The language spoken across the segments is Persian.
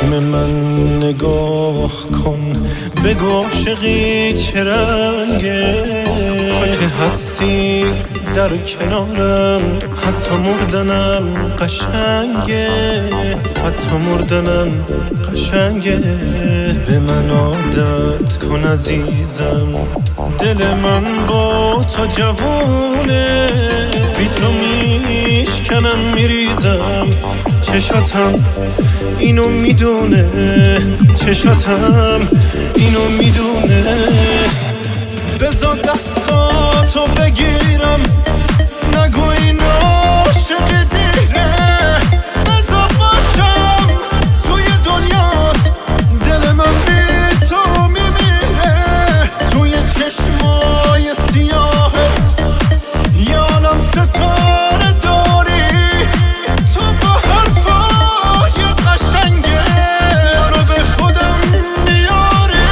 چشم من نگاه کن، بگو عاشقی چه رنگه. تو که هستی در کنارم، حتی مردنم قشنگه، حتی مردنم قشنگه. به من عادت کن عزیزم، دل من با تو جوونه، بی تو میشکنم میریزم. چشاتم اینو میدونه، چشاتم اینو میدونه. بذار دستاتو بگیرم، نگو این عاشق دیره. بذار باشم توی دنیات، دل من بی تو میمیره. توی چشمای سیاهت یه عالم ستاره داری، تو با حرفای قشنگه رو به خودم میاری.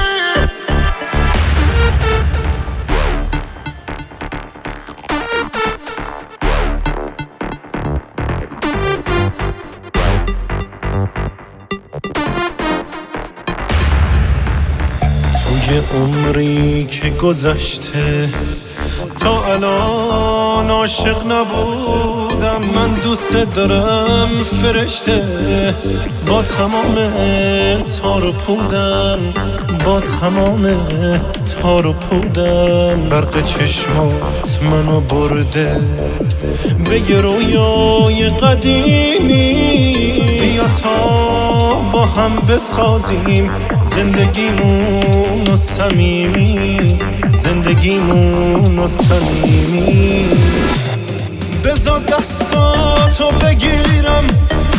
توی عمری که گذشته تا الان عاشق نبودم. من دوست دارم فرشته، با تمام تار و پودم، با تمام تار و پودم. برق چشمات منو برده به یه رویای قدیمی. بیا تا با هم بسازیم زندگیمونو صمیمی، زندگیمونو صمیمی. بذار دستاتو بگیرم،